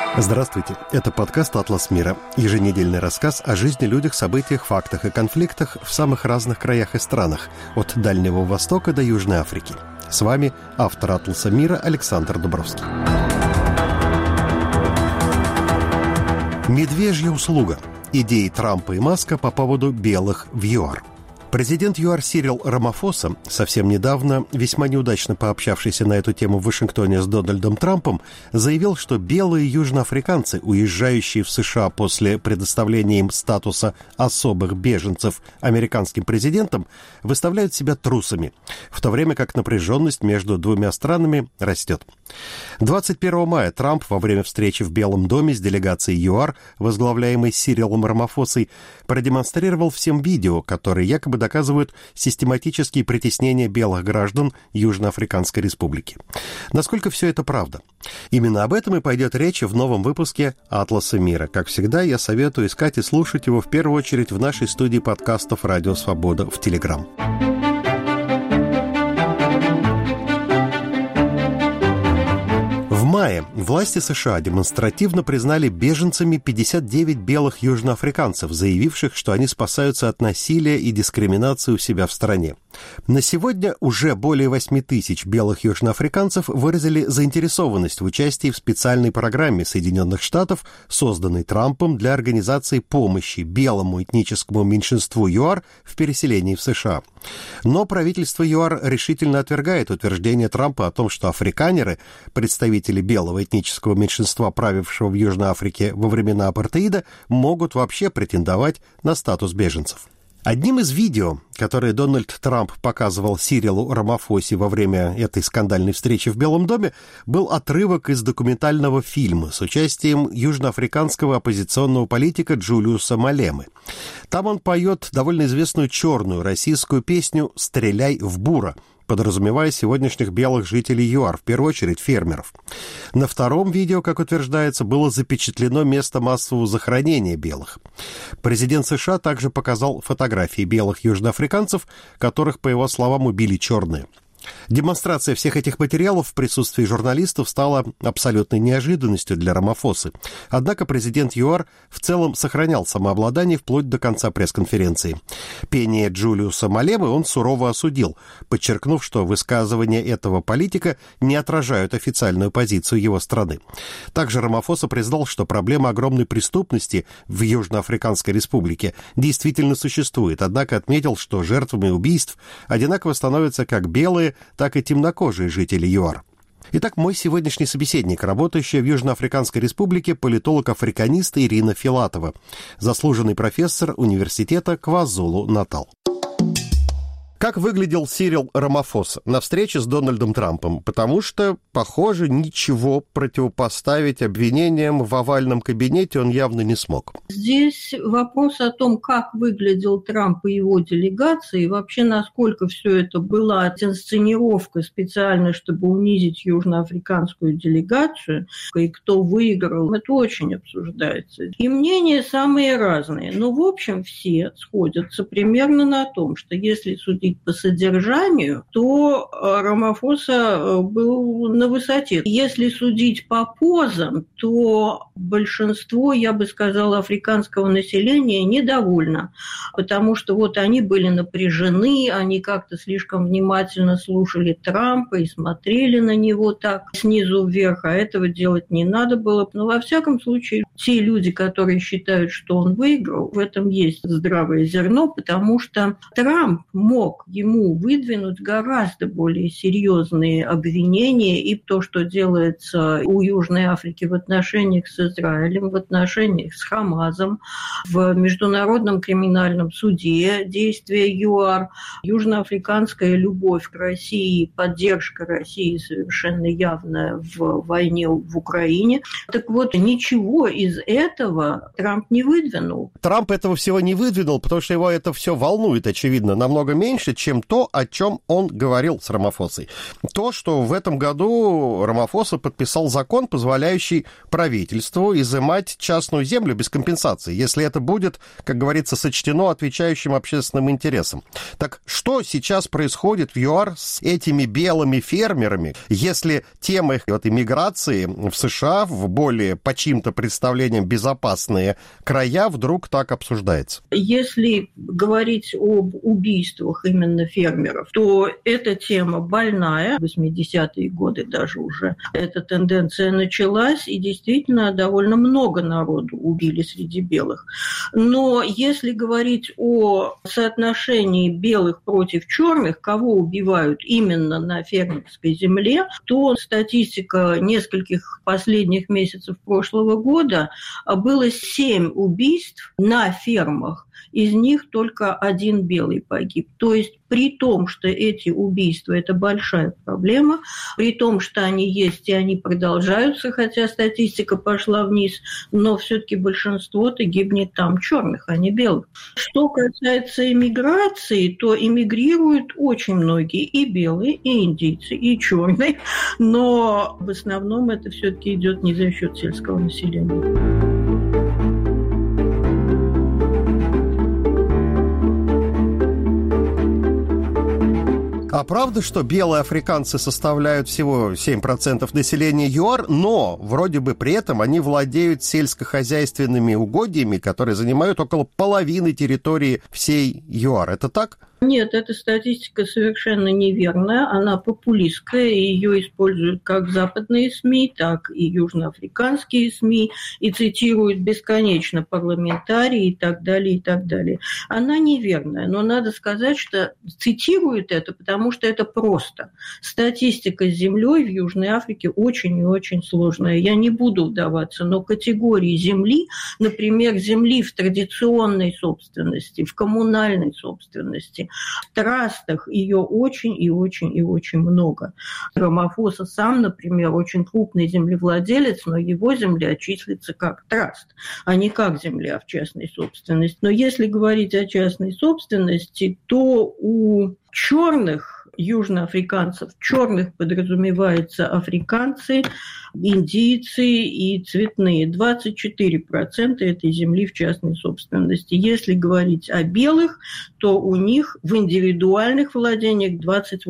Здравствуйте, это подкаст «Атлас мира». Еженедельный рассказ о жизни, людях, событиях, фактах и конфликтах в самых разных краях и странах, от Дальнего Востока до Южной Африки. С вами автор «Атласа мира» Александр Дубровский. Медвежья услуга. Идеи Трампа и Маска по поводу белых в ЮАР. Президент ЮАР Сирил Рамафоса, совсем недавно весьма неудачно пообщавшийся на эту тему в Вашингтоне с Дональдом Трампом, заявил, что белые южноафриканцы, уезжающие в США после предоставления им статуса особых беженцев американским президентом, выставляют себя трусами, в то время как напряженность между двумя странами растет. 21 мая Трамп во время встречи в Белом доме с делегацией ЮАР, возглавляемой Сирилом Рамафосой, продемонстрировал всем видео, которые якобы доказывают систематические притеснения белых граждан Южноафриканской Республики. Насколько все это правда? Именно об этом и пойдет речь в новом выпуске «Атласа мира». Как всегда, я советую искать и слушать его в первую очередь в нашей студии подкастов «Радио Свобода» в Телеграм. В мае власти США демонстративно признали беженцами 59 белых южноафриканцев, заявивших, что они спасаются от насилия и дискриминации у себя в стране. На сегодня уже более 8 тысяч белых южноафриканцев выразили заинтересованность в участии в специальной программе Соединенных Штатов, созданной Трампом для организации помощи белому этническому меньшинству ЮАР в переселении в США. Но правительство ЮАР решительно отвергает утверждение Трампа о том, что африканеры, представители белого этнического меньшинства, правившего в Южной Африке во времена апартеида, могут вообще претендовать на статус беженцев. Одним из видео, которые Дональд Трамп показывал Сирилу Рамафосе во время этой скандальной встречи в Белом доме, был отрывок из документального фильма с участием южноафриканского оппозиционного политика Джулиуса Малемы. Там он поет довольно известную черную российскую песню «Стреляй в бура», подразумевая сегодняшних белых жителей ЮАР, в первую очередь фермеров. На втором видео, как утверждается, было запечатлено место массового захоронения белых. Президент США также показал фотографии белых южноафриканцев, которых, по его словам, убили черные. Демонстрация всех этих материалов в присутствии журналистов стала абсолютной неожиданностью для Рамафосы. Однако президент ЮАР в целом сохранял самообладание вплоть до конца пресс-конференции. Пение Джулиуса Малемы он сурово осудил, подчеркнув, что высказывания этого политика не отражают официальную позицию его страны. Также Рамафоса признал, что проблема огромной преступности в Южноафриканской Республике действительно существует, однако отметил, что жертвами убийств одинаково становятся как белые, так и темнокожие жители ЮАР. Итак, мой сегодняшний собеседник, работающая в Южноафриканской Республике, политолог-африканист Ирина Филатова, заслуженный профессор университета КваЗулу-Натал. Как выглядел Сирил Рамафоса на встрече с Дональдом Трампом? Потому что, похоже, ничего противопоставить обвинениям в овальном кабинете он явно не смог. Здесь вопрос о том, как выглядел Трамп и его делегация, и вообще насколько все это была инсценировка специально, чтобы унизить южноафриканскую делегацию, и кто выиграл, это очень обсуждается. И мнения самые разные. Но, в общем, все сходятся примерно на том, что если судить по содержанию, то Рамафоса был на высоте. Если судить по позам, то большинство, я бы сказала, африканского населения недовольно, потому что вот они были напряжены, они как-то слишком внимательно слушали Трампа и смотрели на него так снизу вверх, а этого делать не надо было. Но во всяком случае, те люди, которые считают, что он выиграл, в этом есть здравое зерно, потому что Трамп мог ему выдвинуть гораздо более серьезные обвинения, и то, что делается у Южной Африки в отношениях с Израилем, в отношениях с Хамасом, в Международном криминальном суде действия ЮАР, южноафриканская любовь к России, поддержка России совершенно явная в войне в Украине. Так вот, ничего из этого Трамп не выдвинул. Трамп этого всего не выдвинул, потому что его это все волнует, очевидно, намного меньше, проще, чем то, о чем он говорил с Рамафосой. То, что в этом году Рамафоса подписал закон, позволяющий правительству изымать частную землю без компенсации, если это будет, как говорится, сочтено отвечающим общественным интересам. Так что сейчас происходит в ЮАР с этими белыми фермерами, если тема их иммиграции в США в более, по чьим-то представлениям, безопасные края вдруг так обсуждается? Если говорить об убийствах именно фермеров, то эта тема больная. В 80-е годы даже уже эта тенденция началась, и действительно довольно много народу убили среди белых. Но если говорить о соотношении белых против черных, кого убивают именно на фермерской земле, то статистика нескольких последних месяцев прошлого года было 7 убийств на фермах. Из них только 1 белый погиб. То есть при том, что эти убийства – это большая проблема, при том, что они есть и они продолжаются, хотя статистика пошла вниз, но все-таки большинство-то гибнет там черных, а не белых. Что касается иммиграции, то иммигрируют очень многие, и белые, и индийцы, и черные, но в основном это все-таки идет не за счет сельского населения. А правда, что белые африканцы составляют всего 7% населения ЮАР, но вроде бы при этом они владеют сельскохозяйственными угодьями, которые занимают около половины территории всей ЮАР. Это так? Нет, эта статистика совершенно неверная, она популистская, и ее используют как западные СМИ, так и южноафриканские СМИ, и цитируют бесконечно парламентарии и так далее, и так далее. Она неверная, но надо сказать, что цитируют это, потому что это просто. Статистика с землей в Южной Африке очень и очень сложная. Я не буду вдаваться, но категории земли, например, земли в традиционной собственности, в коммунальной собственности, в трастах ее очень и очень и очень много. Рамафоса сам, например, очень крупный землевладелец, но его земля числится как траст, а не как земля в частной собственности. Но если говорить о частной собственности, то у черных южноафриканцев, черных подразумевается африканцы, индийцы и цветные. 24% этой земли в частной собственности. Если говорить о белых, то у них в индивидуальных владениях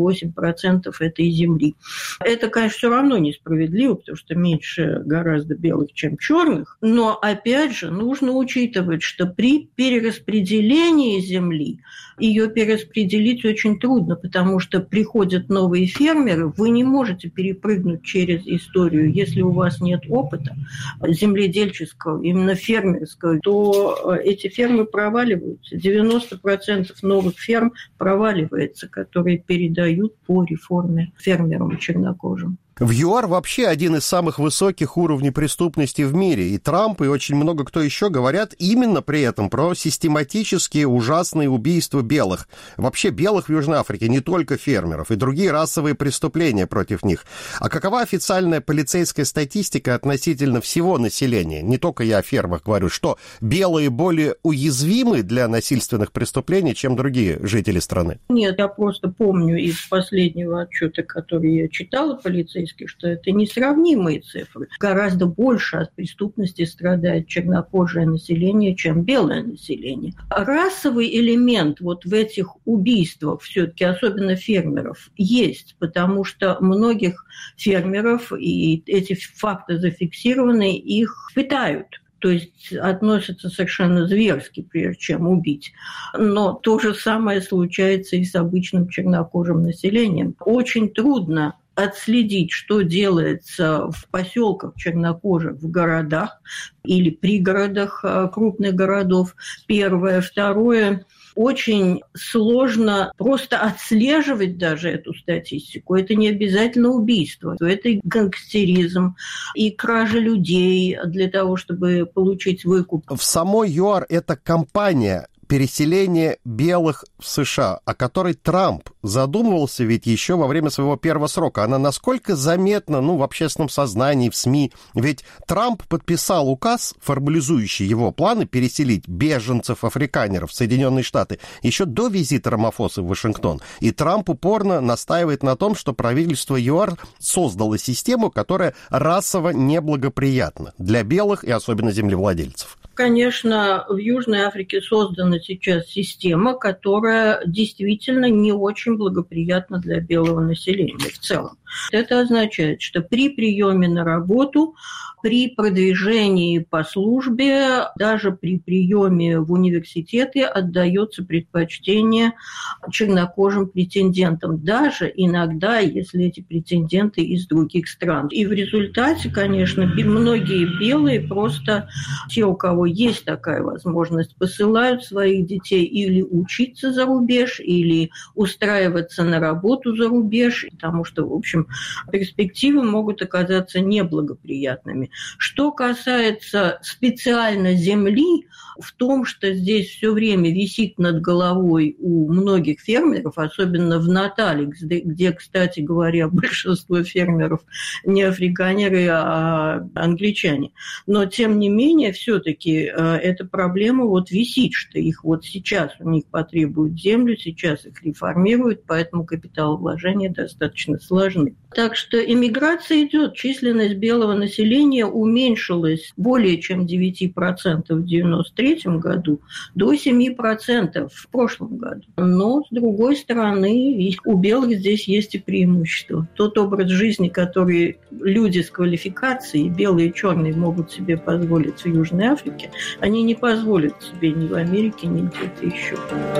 28% этой земли. Это, конечно, все равно несправедливо, потому что меньше гораздо белых, чем черных. Но, опять же, нужно учитывать, что при перераспределении земли ее перераспределить очень трудно, потому что приходят новые фермеры, вы не можете перепрыгнуть через историю. Если у вас нет опыта земледельческого, именно фермерского, то эти фермы проваливаются. 90% новых ферм проваливается, которые передают по реформе фермерам чернокожим. В ЮАР вообще один из самых высоких уровней преступности в мире. И Трамп, и очень много кто еще говорят именно при этом про систематические ужасные убийства белых. Вообще белых в Южной Африке, не только фермеров, и другие расовые преступления против них. А какова официальная полицейская статистика относительно всего населения? Не только я о фермах говорю, что белые более уязвимы для насильственных преступлений, чем другие жители страны? Нет, я просто помню из последнего отчета, который я читала, полицейский, что это несравнимые цифры. Гораздо больше от преступности страдает чернокожее население, чем белое население. Расовый элемент вот в этих убийствах все-таки, особенно фермеров, есть, потому что многих фермеров, и эти факты зафиксированы, их пытают. То есть относятся совершенно зверски, прежде чем убить. Но то же самое случается и с обычным чернокожим населением. Очень трудно отследить, что делается в поселках чернокожих, в городах или пригородах крупных городов. Первое. Второе. Очень сложно просто отслеживать даже эту статистику. Это не обязательно убийство. Это и гангстеризм, и кража людей для того, чтобы получить выкуп. В самой ЮАР эта кампания переселения белых в США, о которой Трамп задумывался ведь еще во время своего первого срока, она насколько заметна, в общественном сознании, в СМИ? Ведь Трамп подписал указ, формализующий его планы переселить беженцев-африканеров в Соединенные Штаты еще до визита Рамафосы в Вашингтон. И Трамп упорно настаивает на том, что правительство ЮАР создало систему, которая расово неблагоприятна для белых и особенно землевладельцев. Конечно, в Южной Африке создана сейчас система, которая действительно не очень благоприятна для белого населения в целом. Это означает, что при приеме на работу, при продвижении по службе, даже при приеме в университеты отдается предпочтение чернокожим претендентам, даже иногда, если эти претенденты из других стран. И в результате, конечно, многие белые просто, те, у кого есть такая возможность, посылают своих детей или учиться за рубеж, или устраиваться на работу за рубеж, потому что, в общем, перспективы могут оказаться неблагоприятными. Что касается специально земли, в том, что здесь все время висит над головой у многих фермеров, особенно в Натале, где, кстати говоря, большинство фермеров не африканеры, а англичане. Но, тем не менее, все-таки эта проблема висит, что их сейчас у них потребуют землю, сейчас их реформируют, поэтому капиталовложения достаточно сложны. Так что иммиграция идет, численность белого населения уменьшилась более чем 9% в 1993 году до 7% в прошлом году. Но, с другой стороны, у белых здесь есть и преимущество. Тот образ жизни, который люди с квалификацией, белые и черные, могут себе позволить в Южной Африке, они не позволят себе ни в Америке, ни где-то еще.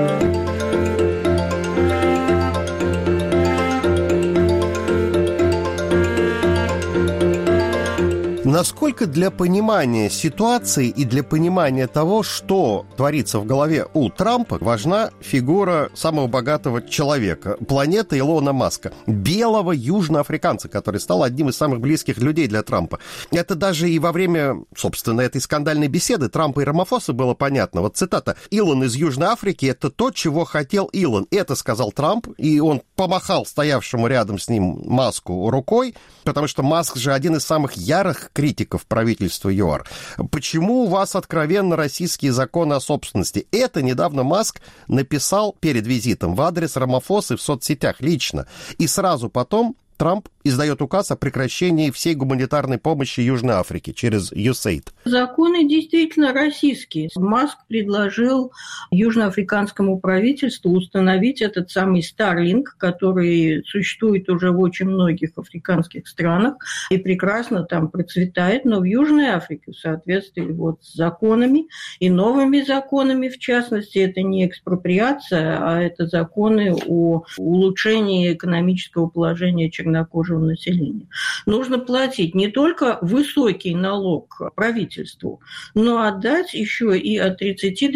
Насколько для понимания ситуации и для понимания того, что творится в голове у Трампа, важна фигура самого богатого человека, планеты Илона Маска, белого южноафриканца, который стал одним из самых близких людей для Трампа. Это даже и во время, собственно, этой скандальной беседы Трампа и Рамафосы было понятно. Цитата: «Илон из Южной Африки – это то, чего хотел Илон». Это сказал Трамп, и он помахал стоявшему рядом с ним Маску рукой, потому что Маск же один из самых ярых критиков правительства ЮАР. Почему у вас откровенно российские законы о собственности? Это недавно Маск написал перед визитом в адрес Рамафосы в соцсетях лично. И сразу потом Трамп издает указ о прекращении всей гуманитарной помощи Южной Африке через USAID. Законы действительно российские. Маск предложил южноафриканскому правительству установить этот самый Starlink, который существует уже в очень многих африканских странах и прекрасно там процветает, но в Южной Африке в соответствии с законами и новыми законами, в частности, это не экспроприация, а это законы о улучшении экономического положения чернокожего населения. Нужно платить не только высокий налог правительству, но отдать еще и от 30 до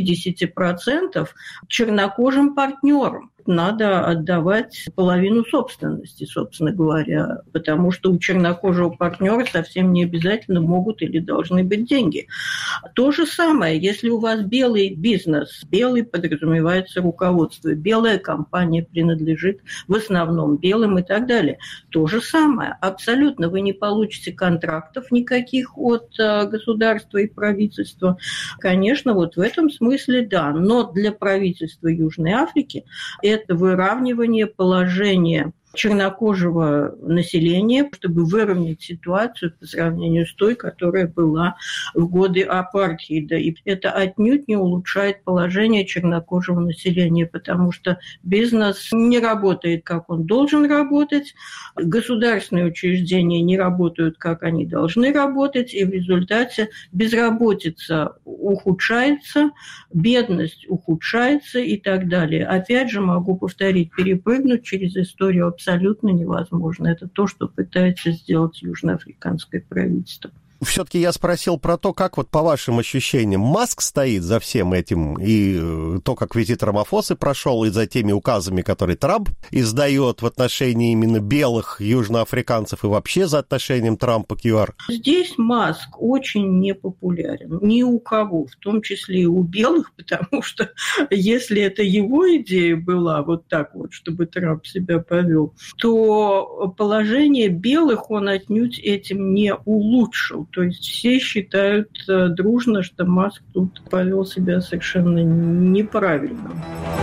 50% чернокожим партнерам. Надо отдавать половину собственности, собственно говоря, потому что у чернокожего партнера совсем не обязательно могут или должны быть деньги. То же самое, если у вас белый бизнес, белый подразумевается руководство, белая компания принадлежит в основном белым и так далее. То же самое, абсолютно вы не получите контрактов никаких от государства и правительства. Конечно, в этом смысле да, но для правительства Южной Африки это выравнивание положения чернокожего населения, чтобы выровнять ситуацию по сравнению с той, которая была в годы апартеида. И это отнюдь не улучшает положение чернокожего населения, потому что бизнес не работает, как он должен работать, государственные учреждения не работают, как они должны работать, и в результате безработица ухудшается, бедность ухудшается и так далее. Опять же, могу повторить, перепрыгнуть через историю абсолютно невозможно. Это то, что пытается сделать южноафриканское правительство. Все-таки я спросил про то, как вот по вашим ощущениям Маск стоит за всем этим, и то, как визит Рамафосы прошел, и за теми указами, которые Трамп издает в отношении именно белых южноафриканцев и вообще за отношением Трампа к ЮАР. Здесь Маск очень непопулярен ни у кого, в том числе и у белых, потому что если это его идея была вот так вот, чтобы Трамп себя повел, то положение белых он отнюдь этим не улучшил. То есть все считают дружно, что Маск тут повел себя совершенно неправильно.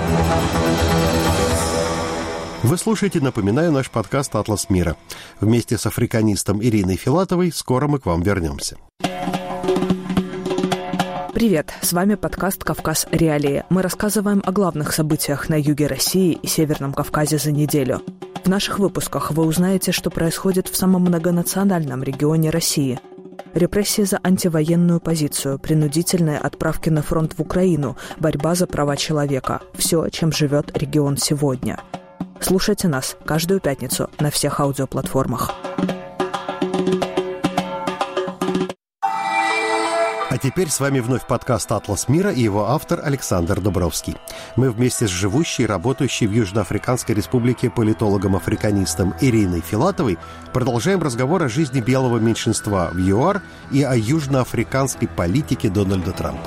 Вы слушаете, напоминаю, наш подкаст «Атлас мира». Вместе с африканистом Ириной Филатовой скоро мы к вам вернемся. Привет, с вами подкаст «Кавказ. Реалии». Мы рассказываем о главных событиях на юге России и Северном Кавказе за неделю. В наших выпусках вы узнаете, что происходит в самом многонациональном регионе России. Репрессии за антивоенную позицию, принудительные отправки на фронт в Украину, борьба за права человека – все, чем живет регион сегодня. Слушайте нас каждую пятницу на всех аудиоплатформах. А теперь с вами вновь подкаст «Атлас мира» и его автор Александр Дубровский. Мы вместе с живущей и работающей в Южноафриканской республике политологом-африканистом Ириной Филатовой продолжаем разговор о жизни белого меньшинства в ЮАР и о южноафриканской политике Дональда Трампа.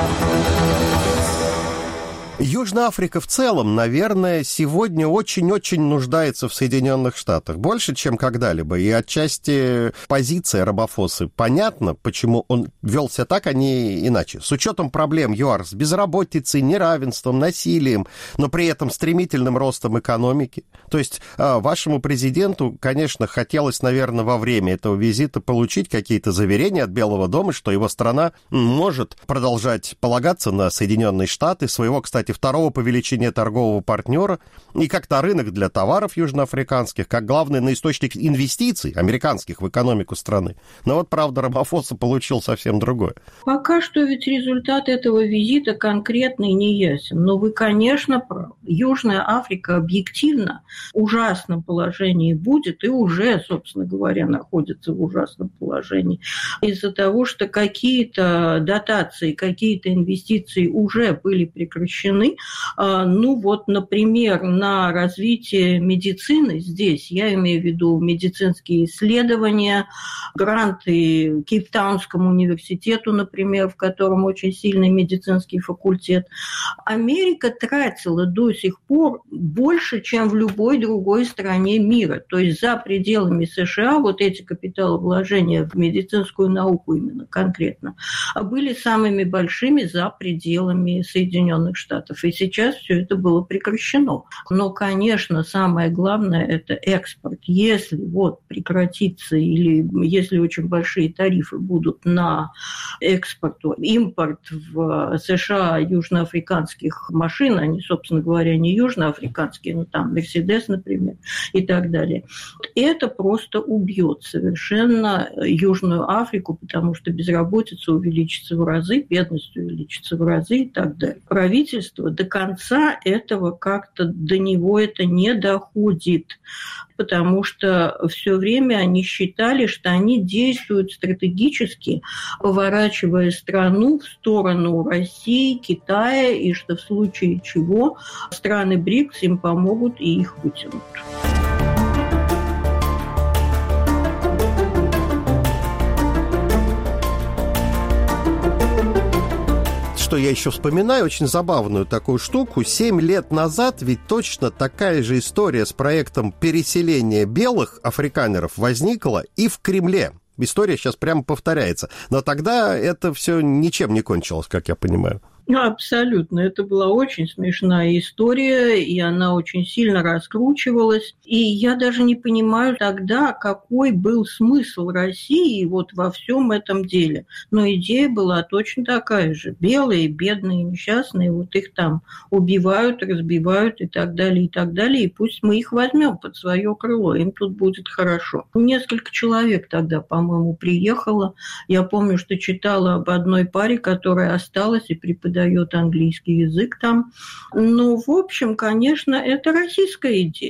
Южная Африка в целом, наверное, сегодня очень-очень нуждается в Соединенных Штатах. Больше, чем когда-либо. И отчасти позиция Рамафосы понятно, почему он вел себя так, а не иначе. С учетом проблем ЮАР с безработицей, неравенством, насилием, но при этом стремительным ростом экономики. То есть вашему президенту, конечно, хотелось, наверное, во время этого визита получить какие-то заверения от Белого дома, что его страна может продолжать полагаться на Соединенные Штаты, своего, кстати, второго по величине торгового партнера, и как на рынок для товаров южноафриканских, как главный на источник инвестиций американских в экономику страны. Но вот, правда, Рамафоса получил совсем другое. Пока что ведь результат этого визита конкретный не ясен. Но вы, конечно, правы. Южная Африка объективно в ужасном положении будет и уже, собственно говоря, находится в ужасном положении из-за того, что какие-то дотации, какие-то инвестиции уже были прекращены. Ну вот, например, на развитие медицины здесь, я имею в виду медицинские исследования, гранты Кейптаунскому университету, например, в котором очень сильный медицинский факультет. Америка тратила до сих пор больше, чем в любой другой стране мира. То есть за пределами США вот эти капиталовложения в медицинскую науку именно конкретно были самыми большими за пределами Соединенных Штатов. И сейчас все это было прекращено. Но, конечно, самое главное – это экспорт. Если вот прекратится или если очень большие тарифы будут на экспорт, импорт в США южноафриканских машин, они, собственно говоря, не южноафриканские, но там Мерседес, например, и так далее, это просто убьет совершенно Южную Африку, потому что безработица увеличится в разы, бедность увеличится в разы и так далее. Правительство до конца этого как-то до него это не доходит, потому что все время они считали, что они действуют стратегически, поворачивая страну в сторону России, Китая, и что в случае чего страны БРИКС им помогут и их вытянут. Что я еще вспоминаю, очень забавную такую штуку. 7 лет назад ведь точно такая же история с проектом переселения белых африканеров возникла и в Кремле. История сейчас прямо повторяется. Но тогда это все ничем не кончилось, как я понимаю. Абсолютно. Это была очень смешная история, и она очень сильно раскручивалась. И я даже не понимаю тогда, какой был смысл России вот во всем этом деле. Но идея была точно такая же. Белые, бедные, несчастные, вот их там убивают, разбивают и так далее, и так далее. И пусть мы их возьмем под свое крыло, им тут будет хорошо. Несколько человек тогда, по-моему, приехало. Я помню, что читала об одной паре, которая осталась и преподает английский язык там. Но, в общем, конечно, это российская идея.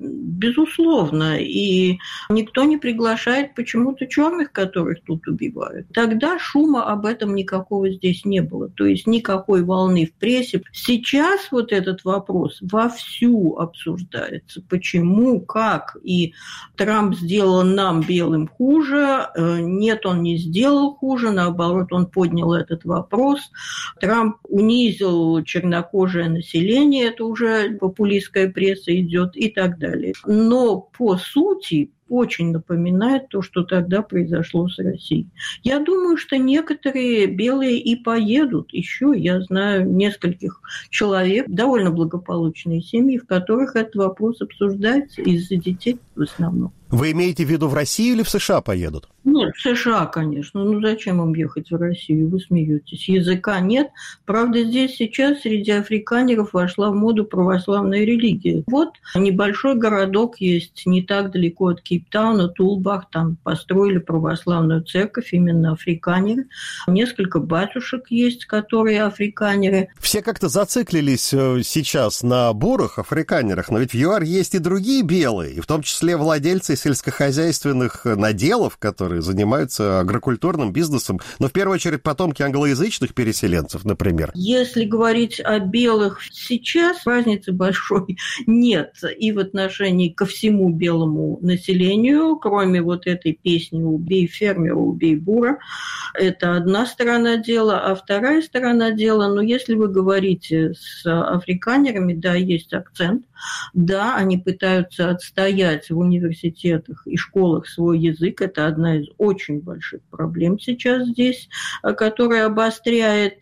безусловно. И никто не приглашает почему-то черных, которых тут убивают. Тогда шума об этом никакого здесь не было. То есть никакой волны в прессе. Сейчас вот этот вопрос вовсю обсуждается. Почему, как? И Трамп сделал нам, белым, хуже. Нет, он не сделал хуже. Наоборот, он поднял этот вопрос. Трамп унизил чернокожее население. Это уже популистская пресса идет и так далее. Но по сути очень напоминает то, что тогда произошло с Россией. Я думаю, что некоторые белые и поедут. Еще я знаю нескольких человек, довольно благополучные семьи, в которых этот вопрос обсуждается из-за детей в основном. Вы имеете в виду в Россию или в США поедут? Нет, в США, конечно. Ну, зачем им ехать в Россию? Вы смеетесь. Языка нет. Правда, здесь сейчас среди африканеров вошла в моду православная религия. Вот небольшой городок есть не так далеко от Кейптауна, Тулбах. Там построили православную церковь, именно африканеры. Несколько батюшек есть, которые африканеры. Все как-то зациклились сейчас на бурых африканерах, но ведь в ЮАР есть и другие белые, и в том числе владельцы сельскохозяйственных наделов, которые занимаются агрокультурным бизнесом, но в первую очередь потомки англоязычных переселенцев, например. Если говорить о белых сейчас, разницы большой нет и в отношении ко всему белому населению, кроме вот этой песни «Убей фермера, убей бура». Это одна сторона дела, а вторая сторона дела, ну, если вы говорите с африканерами, да, есть акцент, да, они пытаются отстоять в университетах и школах свой язык. Это одна из очень больших проблем сейчас здесь, которая обостряет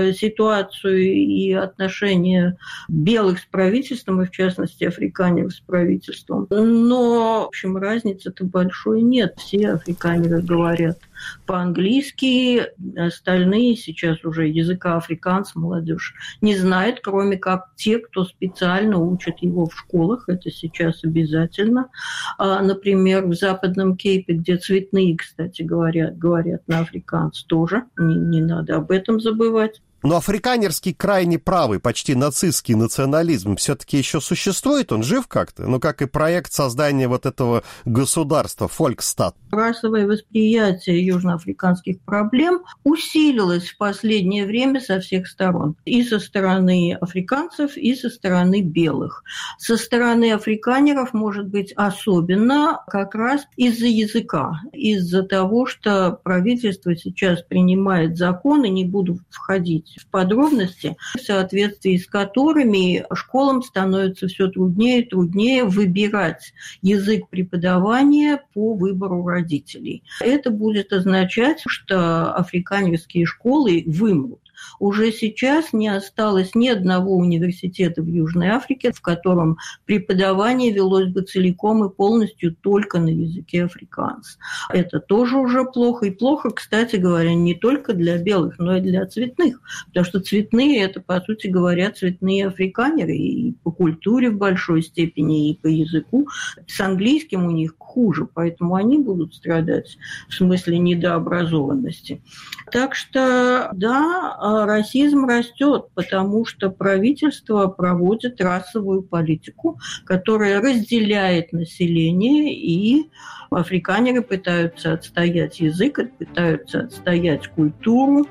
ситуацию и отношения белых с правительством, и в частности африканеров с правительством. Но, в общем, разницы-то большой нет. Все африканеры говорят по-английски, остальные сейчас уже языка африканцев молодежь не знает, кроме как те, кто специально учат его в школах, это сейчас обязательно. Например, в Западном Кейпе, где цветные, кстати, говорят на африканц тоже, не надо об этом забывать. Но африканерский крайне правый, почти нацистский национализм все-таки еще существует? Он жив как-то? Ну, как и проект создания вот этого государства, фолькстат. Расовое восприятие южноафриканских проблем усилилось в последнее время со всех сторон. И со стороны африканцев, и со стороны белых. Со стороны африканеров, может быть, особенно как раз из-за языка. Из-за того, что правительство сейчас принимает законы, не буду входить в подробности, в соответствии с которыми школам становится все труднее и труднее выбирать язык преподавания по выбору родителей. Это будет означать, что африканерские школы вымрут. Уже сейчас не осталось ни одного университета в Южной Африке, в котором преподавание велось бы целиком и полностью только на языке африканс. Это тоже уже плохо. И плохо, кстати говоря, не только для белых, но и для цветных. Потому что цветные – это, по сути говоря, цветные африканеры и по культуре в большой степени, и по языку. С английским у них хуже, поэтому они будут страдать в смысле недообразованности. Так что, да, расизм растет, потому что правительство проводит расовую политику, которая разделяет население, и африканеры пытаются отстоять язык, пытаются отстоять культуру,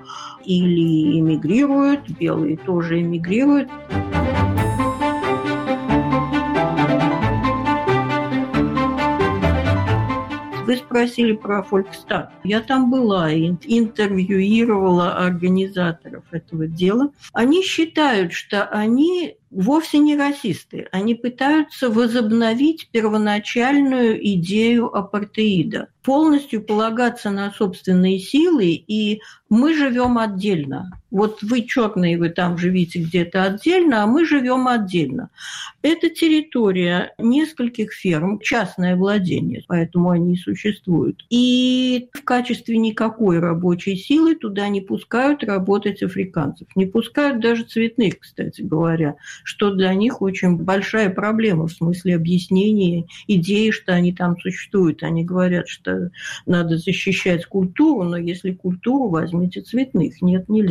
или эмигрируют, белые тоже эмигрируют. Вы спросили про Фолькстат. Я там была, интервьюировала организаторов этого дела. Они считают, что они вовсе не расисты. Они пытаются возобновить первоначальную идею апартеида. Полностью полагаться на собственные силы, и мы живем отдельно. Вот вы черные, вы там живите где-то отдельно, а мы живем отдельно. Это территория нескольких ферм, частное владение, поэтому они и существуют. И в качестве никакой рабочей силы туда не пускают работать африканцев. Не пускают даже цветных, кстати говоря, что для них очень большая проблема в смысле объяснения идеи, что они там существуют. Они говорят, что надо защищать культуру, но если культуру, возьмите цветных. Нет, нельзя.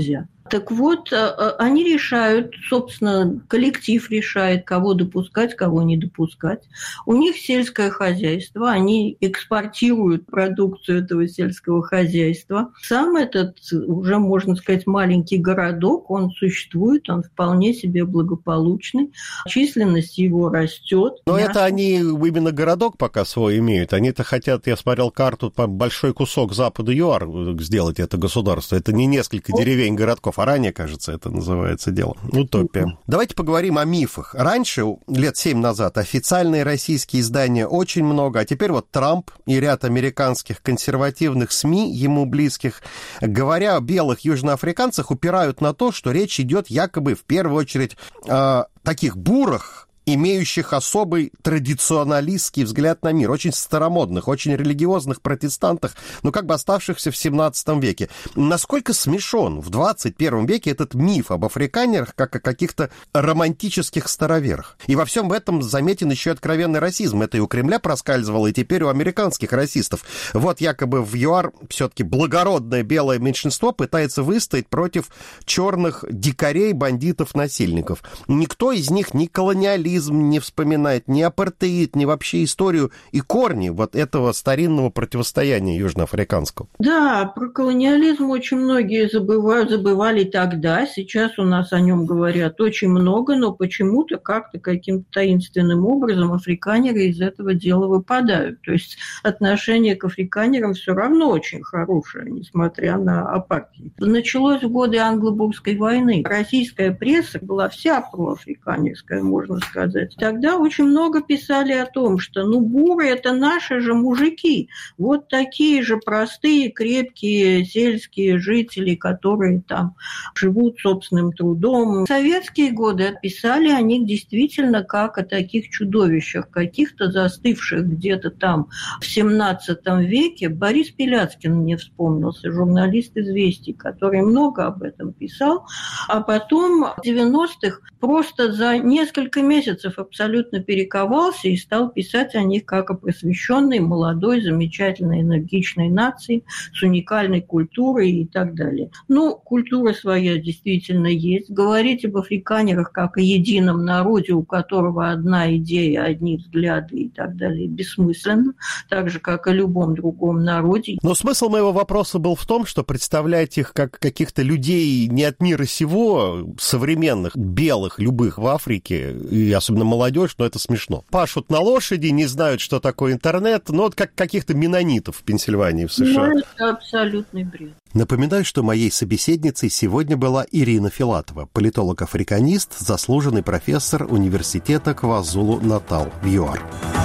Так вот, они решают, собственно, коллектив решает, кого допускать, кого не допускать. У них сельское хозяйство, они экспортируют продукцию этого сельского хозяйства. Сам этот, уже можно сказать, маленький городок, он существует, он вполне себе благополучный. Численность его растет. Но это они именно городок пока свой имеют. Они-то хотят, я смотрел карту, большой кусок запада ЮАР сделать это государство. Это не несколько деревень, городков, а ранее, кажется, это называется дело. Утопия. Давайте поговорим о мифах. Раньше, лет 7 назад, официальные российские издания очень много, а теперь вот Трамп и ряд американских консервативных СМИ, ему близких, говоря о белых южноафриканцах, упирают на то, что речь идет якобы в первую очередь о таких бурах, имеющих особый традиционалистский взгляд на мир, очень старомодных, очень религиозных протестантах, но как бы оставшихся в 17 веке. Насколько смешон в 21 веке этот миф об африканерах, как о каких-то романтических староверах. И во всем этом заметен еще откровенный расизм. Это и у Кремля проскальзывало, и теперь у американских расистов. Вот якобы в ЮАР все-таки благородное белое меньшинство пытается выстоять против черных дикарей, бандитов, насильников. Никто из них не колониалист, не вспоминает ни апартеид, ни вообще историю и корни вот этого старинного противостояния южноафриканского. Да, про колониализм очень многие забывали тогда, сейчас у нас о нем говорят очень много, но почему-то как-то каким-то таинственным образом африканеры из этого дела выпадают. То есть отношение к африканерам все равно очень хорошее, несмотря на апартеид. Началось в годы Англо-Бурской войны. Российская пресса была вся проафриканерская, можно сказать. Тогда очень много писали о том, что буры – это наши же мужики, вот такие же простые, крепкие сельские жители, которые там живут собственным трудом. В советские годы писали о них действительно как о таких чудовищах, каких-то застывших где-то там в 17 веке. Борис Пеляцкин мне вспомнился, журналист «Известий», который много об этом писал, а потом в 90-х просто за несколько месяцев абсолютно перековался и стал писать о них как о просвещенной, молодой, замечательной, энергичной нации с уникальной культурой и так далее. Культура своя действительно есть. Говорить об африканерах как о едином народе, у которого одна идея, одни взгляды и так далее, бессмысленно, так же, как и о любом другом народе. Но смысл моего вопроса был в том, что представлять их как каких-то людей не от мира сего, современных, белых, любых в Африке, и особенно молодежь, но это смешно. Пашут на лошади, не знают, что такое интернет, но как каких-то менонитов в Пенсильвании, в США. Это абсолютный бред. Напоминаю, что моей собеседницей сегодня была Ирина Филатова, политолог-африканист, заслуженный профессор университета КвАЗУЛу-Натал в ЮАР.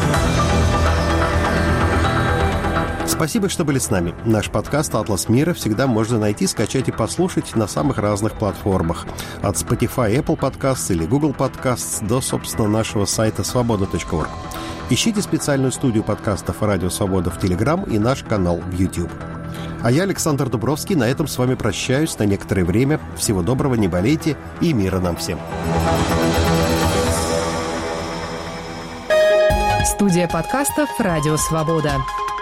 Спасибо, что были с нами. Наш подкаст «Атлас мира» всегда можно найти, скачать и послушать на самых разных платформах. От Spotify, Apple Podcasts или Google Podcasts до, собственно, нашего сайта свобода.орг. Ищите специальную студию подкастов «Радио Свобода» в Telegram и наш канал в YouTube. А я, Александр Дубровский, на этом с вами прощаюсь на некоторое время. Всего доброго, не болейте и мира нам всем. Студия подкастов «Радио Свобода».